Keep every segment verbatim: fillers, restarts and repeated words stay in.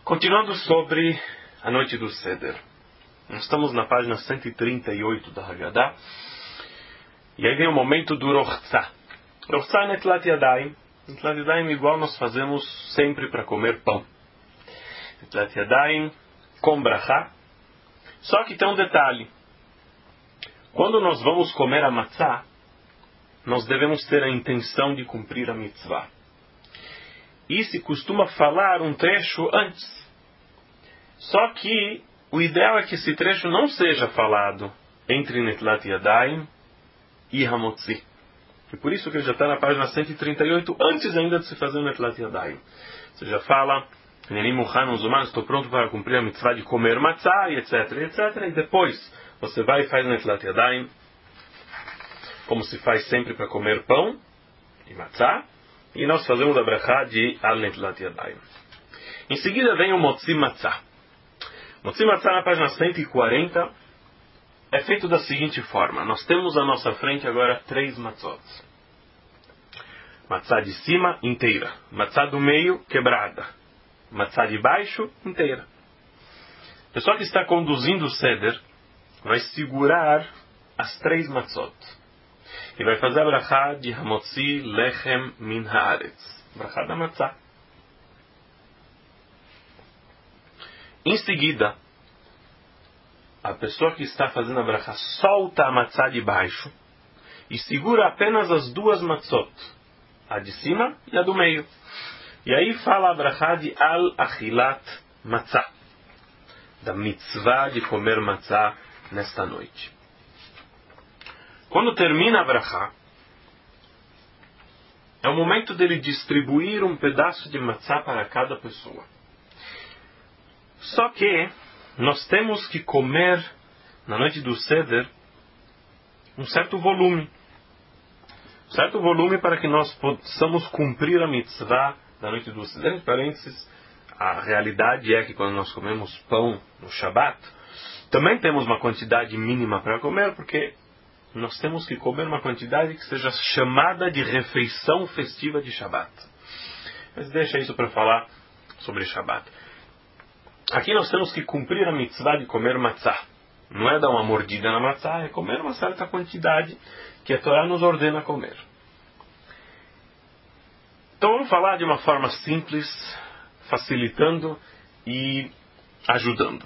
Continuando sobre a noite do Seder. Nós estamos na página cento e trinta e oito da Haggadah. E aí vem o momento do Rochtzah. Rochtzah é Netilat Yadayim. Netilat Yadayim igual nós fazemos sempre para comer pão. Netilat Yadayim com brachá. Só que tem um detalhe. Quando nós vamos comer a matzah, nós devemos ter a intenção de cumprir a mitzvah. E se costuma falar um trecho antes. Só que o ideal é que esse trecho não seja falado entre Netilat Yadayim e Hamotzi. E por isso que ele já está na página cento e trinta e oito, antes ainda de se fazer Netilat Yadayim. Você já fala, estou pronto para cumprir a mitzvah de comer matzah, e etc, etc. E depois você vai e faz Netilat Yadayim, como se faz sempre para comer pão e matzah. E nós fazemos a brachá de Al Netilat Yadayim. Em seguida vem o Motzi Matzah. Motzi Matzah na página cento e quarenta é feito da seguinte forma. Nós temos à nossa frente agora três matzot. Matzah de cima, inteira. Matzah do meio, quebrada. Matzah de baixo, inteira. A pessoa que está conduzindo o Seder vai segurar as três matzot. E vai fazer a brachá de Hamotzi Lechem Min Haaretz. Brachá da matzah. Em seguida, a pessoa que está fazendo a brachá solta a matzah de baixo e segura apenas as duas matzot, a de cima e a do meio. E aí fala a brachá de Al-Achilat Matzah, da mitzvah de comer matzah nesta noite. Quando termina a brachá, é o momento dele distribuir um pedaço de matzah para cada pessoa. Só que nós temos que comer, na noite do Seder, um certo volume. Um certo volume para que nós possamos cumprir a mitzvah da noite do Seder. Entre parênteses, a realidade é que quando nós comemos pão no Shabat, também temos uma quantidade mínima para comer, porque nós temos que comer uma quantidade que seja chamada de refeição festiva de Shabat. Mas deixa isso para falar sobre Shabat. Aqui nós temos que cumprir a mitzvah de comer matzah. Não é dar uma mordida na matzah, é comer uma certa quantidade que a Torá nos ordena comer. Então vamos falar de uma forma simples, facilitando e ajudando.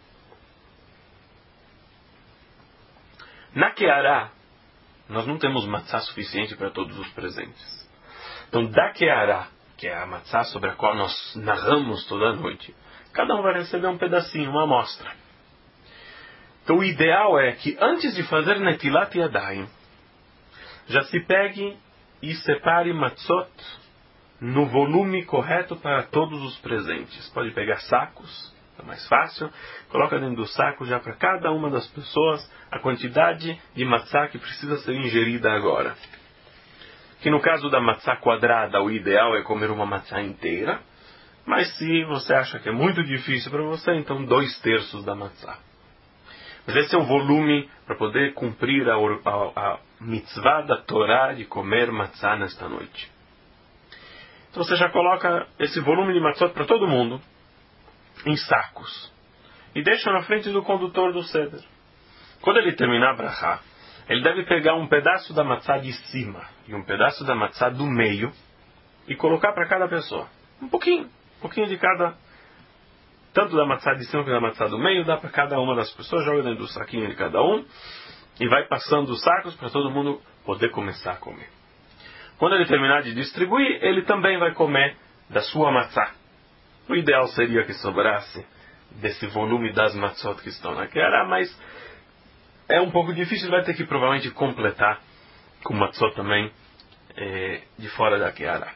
Na Keará, nós não temos matzah suficiente para todos os presentes. Então da Keará, que é a matzah sobre a qual nós narramos toda a noite, cada um vai receber um pedacinho, uma amostra. Então o ideal é que antes de fazer Netilat Yadayim, já se pegue e separe matzot no volume correto para todos os presentes. Pode pegar sacos, é mais fácil. Coloca dentro do saco já para cada uma das pessoas a quantidade de matzah que precisa ser ingerida agora. Que no caso da matzah quadrada, o ideal é comer uma matzah inteira. Mas se você acha que é muito difícil para você, então dois terços da matzah. Mas esse é o volume para poder cumprir a, a, a mitzvah da Torá de comer matzah nesta noite. Então você já coloca esse volume de matzot para todo mundo em sacos. E deixa na frente do condutor do Seder. Quando ele terminar a brachá, ele deve pegar um pedaço da matzah de cima e um pedaço da matzah do meio e colocar para cada pessoa. Um pouquinho. Um pouquinho de cada, tanto da matzah de cima como da matzah do meio, dá para cada uma das pessoas, joga dentro do saquinho de cada um, e vai passando os sacos para todo mundo poder começar a comer. Quando ele terminar de distribuir, ele também vai comer da sua matzah. O ideal seria que sobrasse desse volume das matzot que estão na Keará, mas é um pouco difícil, vai ter que provavelmente completar com matzot também é, de fora da Keará.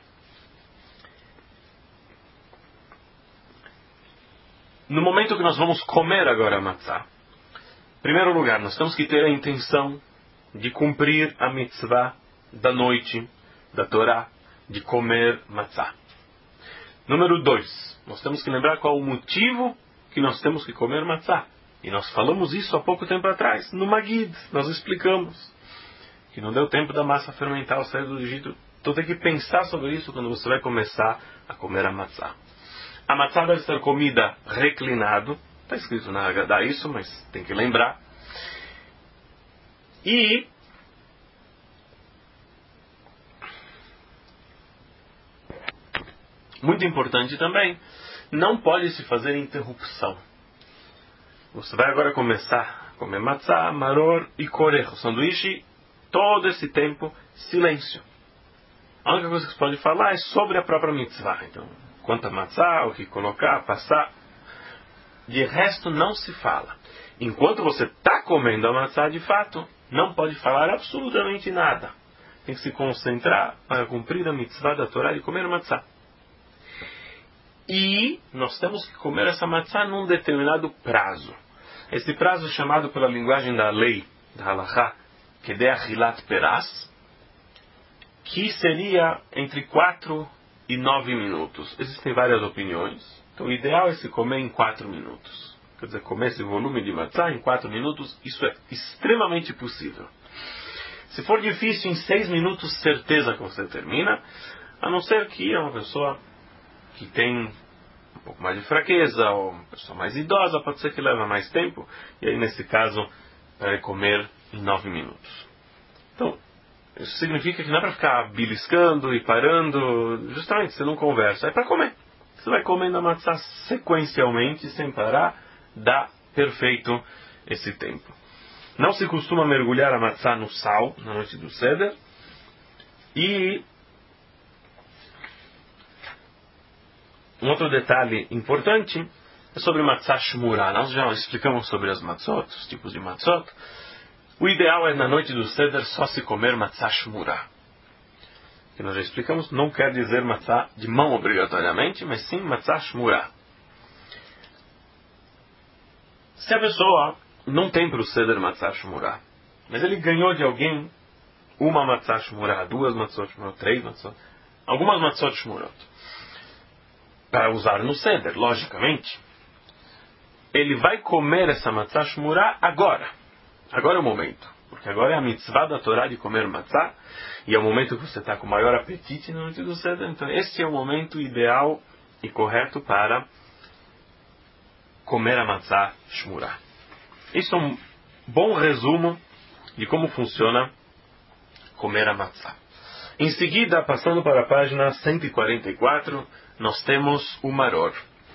No momento que nós vamos comer agora a matzah, em primeiro lugar, nós temos que ter a intenção de cumprir a mitzvah da noite, da Torá, de comer matzah. Número dois, nós temos que lembrar qual o motivo que nós temos que comer matzah. E nós falamos isso há pouco tempo atrás, no Magid, nós explicamos que não deu tempo da massa fermentar ao sair do Egito. Então tem que pensar sobre isso quando você vai começar a comer a matzah. A matzá deve ser comida reclinado. Está escrito na Haggadah isso, mas tem que lembrar. E muito importante também, não pode se fazer interrupção. Você vai agora começar a comer matzá, maror e corejo, sanduíche, todo esse tempo, silêncio. A única coisa que você pode falar é sobre a própria mitzvah. Então, quanto a matzá, o que colocar, passar. De resto, não se fala. Enquanto você está comendo a matzá, de fato, não pode falar absolutamente nada. Tem que se concentrar para cumprir a mitzvah da Torá de comer matzá. E nós temos que comer essa matzá num determinado prazo. Esse prazo é chamado pela linguagem da lei, da halachá, que é achilat peras, que seria entre quatro e nove minutos. Existem várias opiniões. Então o ideal é se comer em quatro minutos. Quer dizer, comer esse volume de matzá em quatro minutos, isso é extremamente possível. Se for difícil, em seis minutos, certeza que você termina, a não ser que é uma pessoa que tem um pouco mais de fraqueza, ou uma pessoa mais idosa, pode ser que leve mais tempo, e aí nesse caso, vai comer em nove minutos. Então, isso significa que não é para ficar beliscando e parando, justamente, você não conversa, é para comer. Você vai comendo a matzá sequencialmente, sem parar, dá perfeito esse tempo. Não se costuma mergulhar a matzá no sal, na noite do Seder, e um outro detalhe importante é sobre matzá shmurá. Nós já explicamos sobre as matzot, os tipos de matzot. O ideal é na noite do Seder só se comer matzá shmurá. Que nós já explicamos, não quer dizer matzá de mão obrigatoriamente, mas sim matzá shmurá. Se a pessoa não tem para o Seder matzá shmurá, mas ele ganhou de alguém uma matzá shmurá, duas matzot shmurá, três matzot, algumas matzot shmurot, para usar no Seder, logicamente, ele vai comer essa matzá shmurá agora. Agora é o momento. Porque agora é a mitzvah da Torá de comer matzá, e é o momento que você está com maior apetite na noite do Seder. Então esse é o momento ideal e correto para comer a matzá shmurá. Isso é um bom resumo de como funciona comer a matzá. Em seguida, passando para a página cento e quarenta e quatro, nós temos o maror.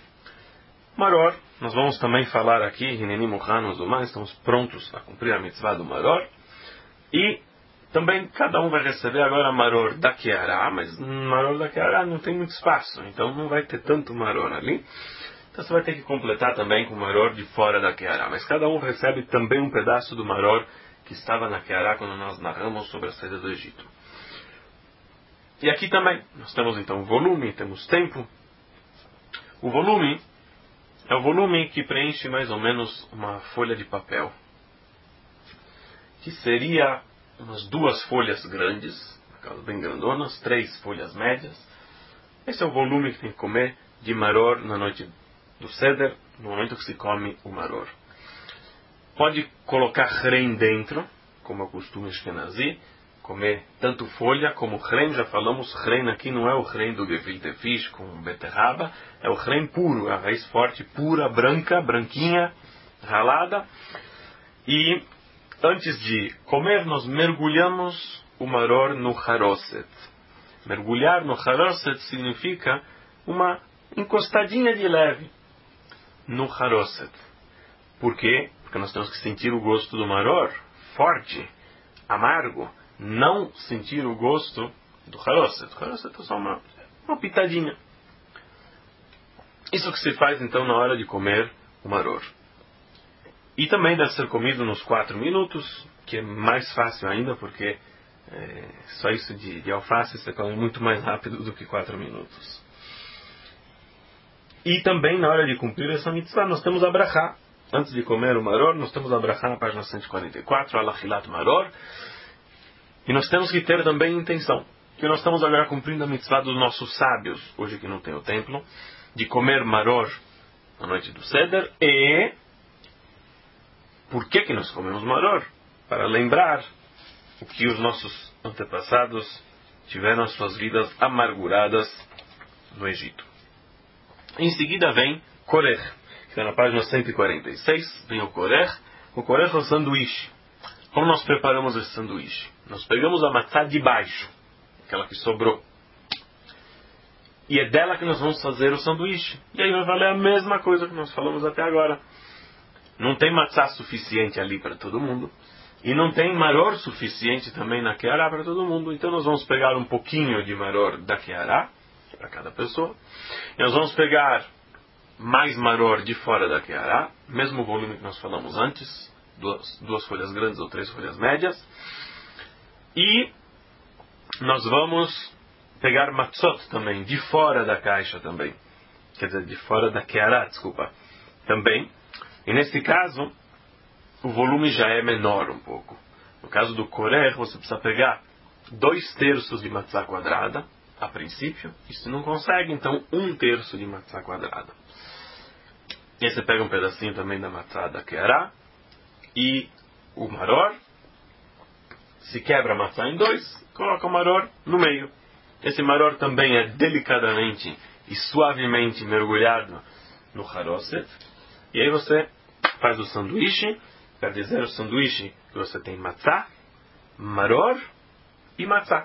Maror, nós vamos também falar aqui, Hineni Muhanos do mais, estamos prontos a cumprir a mitzvah do maror. E também cada um vai receber agora maror da Keará, mas maror da Keará não tem muito espaço, então não vai ter tanto maror ali. Então você vai ter que completar também com o maror de fora da Keará. Mas cada um recebe também um pedaço do maror que estava na Keará quando nós narramos sobre a saída do Egito. E aqui também, nós temos então o volume, temos tempo. O volume é o volume que preenche mais ou menos uma folha de papel, que seria umas duas folhas grandes, aquelas bem grandonas, três folhas médias. Esse é o volume que tem que comer de maror na noite do Seder, no momento que se come o maror. Pode colocar hrem dentro, como é o costume ashkenazi, comer tanto folha como hrem. Já falamos, hrem aqui não é o hrem do gefilte fish com beterraba, é o hrem puro, a raiz forte, pura, branca, branquinha, ralada. E antes de comer, nós mergulhamos o maror no haroset. Mergulhar no haroset significa uma encostadinha de leve no haroset. Por quê? Porque nós temos que sentir o gosto do maror, forte, amargo. Não sentir o gosto do haroset. O haroset é só uma, uma pitadinha. Isso que se faz então na hora de comer o maror. E também deve ser comido nos quatro minutos, que é mais fácil ainda, porque é, só isso de, de alface você come muito mais rápido do que quatro minutos. E também na hora de cumprir essa mitzvah, nós temos a brachá. Antes de comer o maror, nós temos a brachá na página cento e quarenta e quatro, alachilat maror. E nós temos que ter também intenção, que nós estamos agora cumprindo a mitzvah dos nossos sábios, hoje que não tem o templo, de comer maror na noite do Seder. E por que que nós comemos maror? Para lembrar o que os nossos antepassados tiveram as suas vidas amarguradas no Egito. Em seguida vem korer, que está na página cento e quarenta e seis, vem o korer. O korer é o sanduíche. Como nós preparamos esse sanduíche? Nós pegamos a matzá de baixo, aquela que sobrou, e é dela que nós vamos fazer o sanduíche. E aí vai valer a mesma coisa que nós falamos até agora. Não tem matzá suficiente ali para todo mundo. E não tem maror suficiente também na Keará para todo mundo. Então nós vamos pegar um pouquinho de maror da Keará, para cada pessoa. E nós vamos pegar mais maror de fora da Keará, mesmo volume que nós falamos antes, duas, duas folhas grandes ou três folhas médias. E nós vamos pegar matzot também, de fora da caixa também. Quer dizer, de fora da Keará, desculpa. Também. E nesse caso, o volume já é menor um pouco. No caso do korer, você precisa pegar dois terços de matzá quadrada, a princípio. E se não consegue, então um terço de matzá quadrada. E aí você pega um pedacinho também da matzá da Keará e o maror. Se quebra a matzá em dois, coloca o maror no meio. Esse maror também é delicadamente e suavemente mergulhado no haroset. E aí você faz o sanduíche. Quer dizer, o sanduíche que você tem matzá, maror e matzá.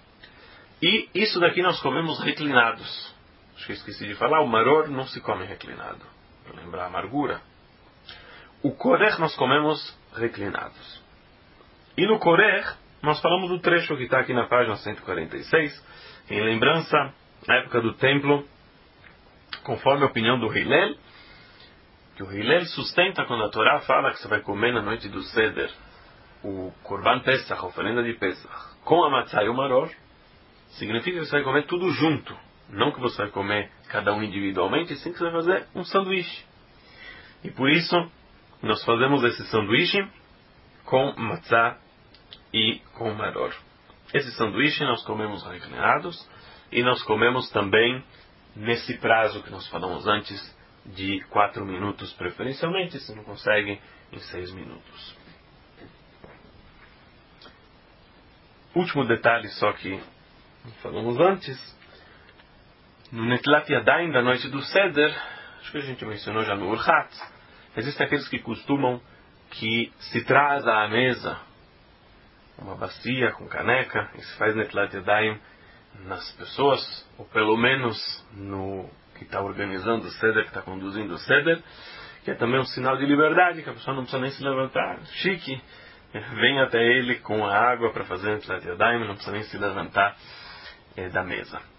E isso daqui nós comemos reclinados. Acho que eu esqueci de falar, o maror não se come reclinado, para lembrar a amargura. O korer nós comemos reclinados. E no korer, nós falamos do trecho que está aqui na página cento e quarenta e seis, em lembrança à época do templo, conforme a opinião do Hillel, que o Hillel sustenta quando a Torá fala que você vai comer na noite do Seder o Korban Pesach, a oferenda de Pesach, com a matzá e o maror, significa que você vai comer tudo junto. Não que você vai comer cada um individualmente, sim que você vai fazer um sanduíche. E por isso, nós fazemos esse sanduíche com matzá e com maror. Esse sanduíche nós comemos reclinados e nós comemos também nesse prazo que nós falamos antes, de quatro minutos preferencialmente, se não consegue, em seis minutos. Último detalhe só que falamos antes, no Netlat Yadayim da noite do Seder, acho que a gente mencionou já no Urchat, existem aqueles que costumam que se traz à mesa uma bacia com caneca e se faz Netlat Yadayim nas pessoas, ou pelo menos no que está organizando o Seder, que está conduzindo o Seder, que é também um sinal de liberdade, que a pessoa não precisa nem se levantar, chique, vem até ele com a água para fazer Netlat Yadayim, não precisa nem se levantar é, da mesa.